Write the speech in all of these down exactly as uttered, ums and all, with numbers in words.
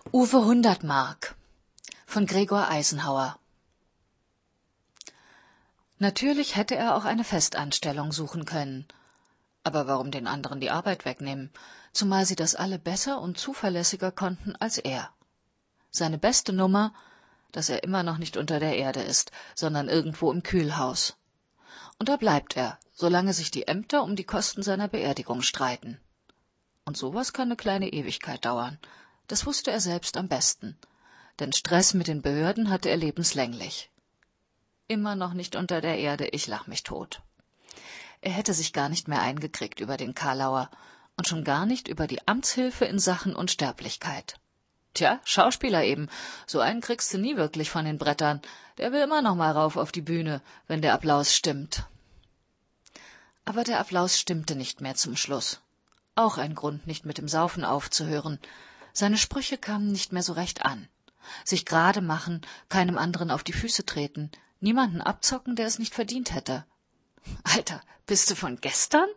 Uwe Hundertmark von Gregor Eisenhower. Natürlich hätte er auch eine Festanstellung suchen können. Aber warum den anderen die Arbeit wegnehmen, zumal sie das alle besser und zuverlässiger konnten als er? Seine beste Nummer, dass er immer noch nicht unter der Erde ist, sondern irgendwo im Kühlhaus. Und da bleibt er, solange sich die Ämter um die Kosten seiner Beerdigung streiten. Und sowas kann eine kleine Ewigkeit dauern. Das wusste er selbst am besten. Denn Stress mit den Behörden hatte er lebenslänglich. Immer noch nicht unter der Erde, ich lach mich tot. Er hätte sich gar nicht mehr eingekriegt über den Karlauer und schon gar nicht über die Amtshilfe in Sachen Unsterblichkeit. Tja, Schauspieler eben, so einen kriegst du nie wirklich von den Brettern. Der will immer noch mal rauf auf die Bühne, wenn der Applaus stimmt. Aber der Applaus stimmte nicht mehr zum Schluss. Auch ein Grund, nicht mit dem Saufen aufzuhören. Seine Sprüche kamen nicht mehr so recht an. Sich gerade machen, keinem anderen auf die Füße treten, niemanden abzocken, der es nicht verdient hätte. Alter, bist du von gestern?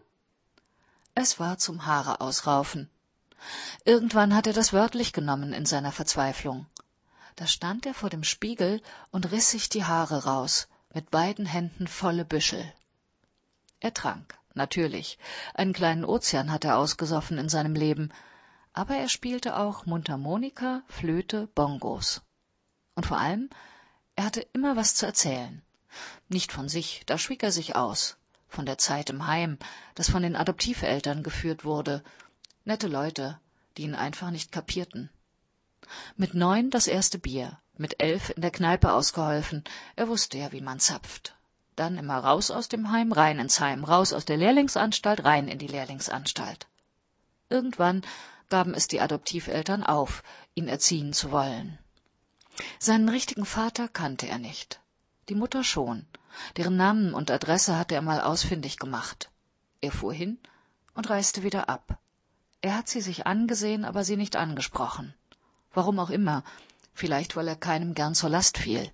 Es war zum Haare ausraufen. Irgendwann hat er das wörtlich genommen in seiner Verzweiflung. Da stand er vor dem Spiegel und riss sich die Haare raus, mit beiden Händen volle Büschel. Er trank, natürlich. Einen kleinen Ozean hat er ausgesoffen in seinem Leben. Aber er spielte auch Mundharmonika, Flöte, Bongos. Und vor allem, er hatte immer was zu erzählen. Nicht von sich, da schwieg er sich aus. Von der Zeit im Heim, das von den Adoptiveltern geführt wurde. Nette Leute, die ihn einfach nicht kapierten. Mit neun das erste Bier, mit elf in der Kneipe ausgeholfen. Er wusste ja, wie man zapft. Dann immer raus aus dem Heim, rein ins Heim, raus aus der Lehrlingsanstalt, rein in die Lehrlingsanstalt. Irgendwann gaben es die Adoptiveltern auf, ihn erziehen zu wollen. Seinen richtigen Vater kannte er nicht. Die Mutter schon. Deren Namen und Adresse hatte er mal ausfindig gemacht. Er fuhr hin und reiste wieder ab. Er hat sie sich angesehen, aber sie nicht angesprochen. Warum auch immer. Vielleicht, weil er keinem gern zur Last fiel.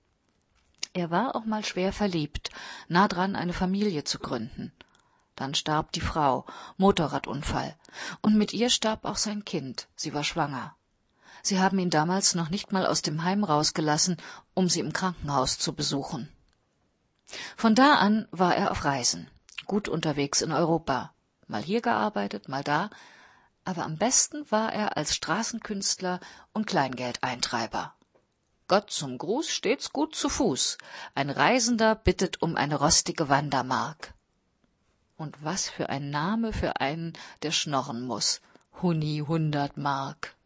Er war auch mal schwer verliebt, nah dran, eine Familie zu gründen. Dann starb die Frau, Motorradunfall, und mit ihr starb auch sein Kind, sie war schwanger. Sie haben ihn damals noch nicht mal aus dem Heim rausgelassen, um sie im Krankenhaus zu besuchen. Von da an war er auf Reisen, gut unterwegs in Europa, mal hier gearbeitet, mal da, aber am besten war er als Straßenkünstler und Kleingeldeintreiber. Gott zum Gruß stets gut zu Fuß, ein Reisender bittet um eine rostige Wandermark. Und was für ein Name für einen, der schnorren muß. Huni Hundertmark.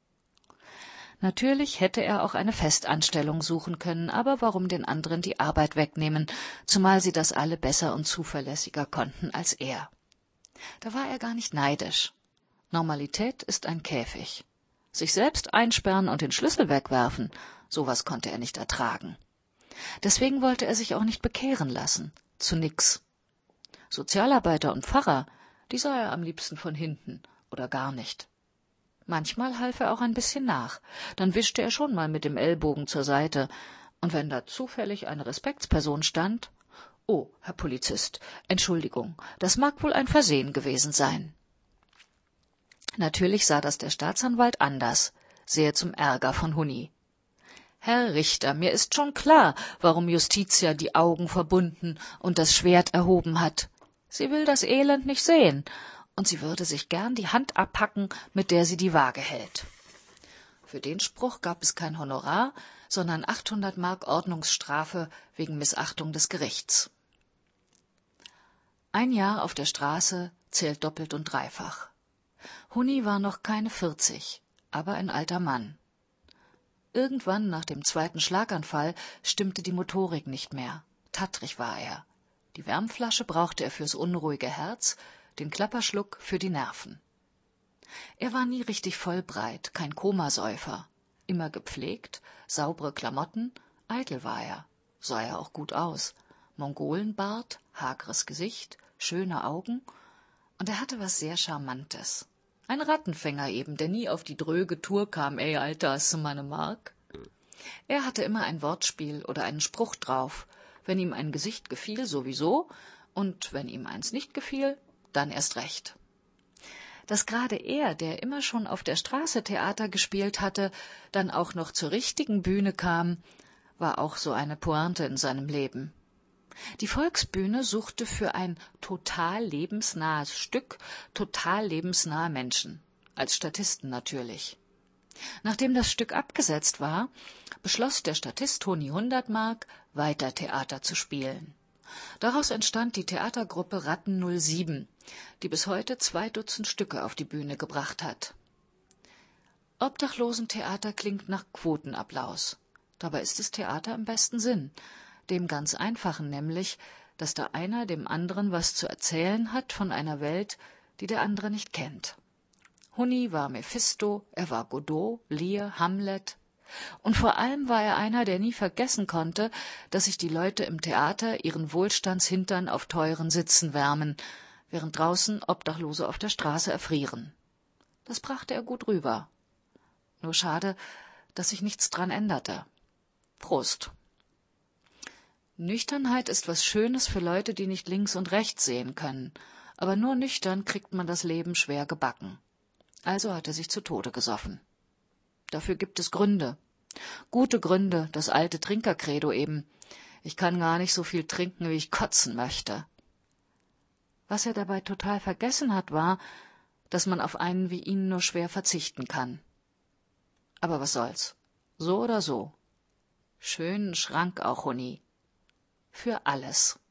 Natürlich hätte er auch eine Festanstellung suchen können, aber warum den anderen die Arbeit wegnehmen, zumal sie das alle besser und zuverlässiger konnten als er. Da war er gar nicht neidisch. Normalität ist ein Käfig. Sich selbst einsperren und den Schlüssel wegwerfen, sowas konnte er nicht ertragen. Deswegen wollte er sich auch nicht bekehren lassen, zu nix. Sozialarbeiter und Pfarrer, die sah er am liebsten von hinten oder gar nicht. Manchmal half er auch ein bisschen nach, dann wischte er schon mal mit dem Ellbogen zur Seite, und wenn da zufällig eine Respektsperson stand, »Oh, Herr Polizist, Entschuldigung, das mag wohl ein Versehen gewesen sein.« Natürlich sah das der Staatsanwalt anders, sehr zum Ärger von Huni. »Herr Richter, mir ist schon klar, warum Justitia die Augen verbunden und das Schwert erhoben hat. Sie will das Elend nicht sehen, und sie würde sich gern die Hand abhacken, mit der sie die Waage hält.« Für den Spruch gab es kein Honorar, sondern achthundert Mark Ordnungsstrafe wegen Missachtung des Gerichts. Ein Jahr auf der Straße zählt doppelt und dreifach. Huni war noch keine vierzig, aber ein alter Mann. Irgendwann nach dem zweiten Schlaganfall stimmte die Motorik nicht mehr. Tattrig war er. Die Wärmflasche brauchte er fürs unruhige Herz, den Klapperschluck für die Nerven. Er war nie richtig vollbreit, kein Komasäufer. Immer gepflegt, saubere Klamotten, eitel war er. Sah er auch gut aus. Mongolenbart, hageres Gesicht, schöne Augen. Und er hatte was sehr Charmantes. Ein Rattenfänger eben, der nie auf die dröge Tour kam, »Ey, Alter, hast du meine Mark?« Er hatte immer ein Wortspiel oder einen Spruch drauf. Wenn ihm ein Gesicht gefiel, sowieso, und wenn ihm eins nicht gefiel, dann erst recht. Dass gerade er, der immer schon auf der Straße Theater gespielt hatte, dann auch noch zur richtigen Bühne kam, war auch so eine Pointe in seinem Leben. Die Volksbühne suchte für ein total lebensnahes Stück total lebensnahe Menschen, als Statisten natürlich. Nachdem das Stück abgesetzt war, beschloss der Statist Toni Hundertmark, weiter Theater zu spielen. Daraus entstand die Theatergruppe Ratten null sieben, die bis heute zwei Dutzend Stücke auf die Bühne gebracht hat. Obdachlosentheater klingt nach Quotenapplaus. Dabei ist es Theater im besten Sinn, dem ganz einfachen nämlich, dass da einer dem anderen was zu erzählen hat von einer Welt, die der andere nicht kennt. Hunni war Mephisto, er war Godot, Lear, Hamlet. Und vor allem war er einer, der nie vergessen konnte, dass sich die Leute im Theater ihren Wohlstandshintern auf teuren Sitzen wärmen, während draußen Obdachlose auf der Straße erfrieren. Das brachte er gut rüber. Nur schade, dass sich nichts dran änderte. Prost. Nüchternheit ist was Schönes für Leute, die nicht links und rechts sehen können, aber nur nüchtern kriegt man das Leben schwer gebacken. Also hat er sich zu Tode gesoffen. Dafür gibt es Gründe. Gute Gründe, das alte Trinkercredo eben. Ich kann gar nicht so viel trinken, wie ich kotzen möchte. Was er dabei total vergessen hat, war, dass man auf einen wie ihn nur schwer verzichten kann. Aber was soll's? So oder so. Schönen Schrank auch, Hunni. Für alles.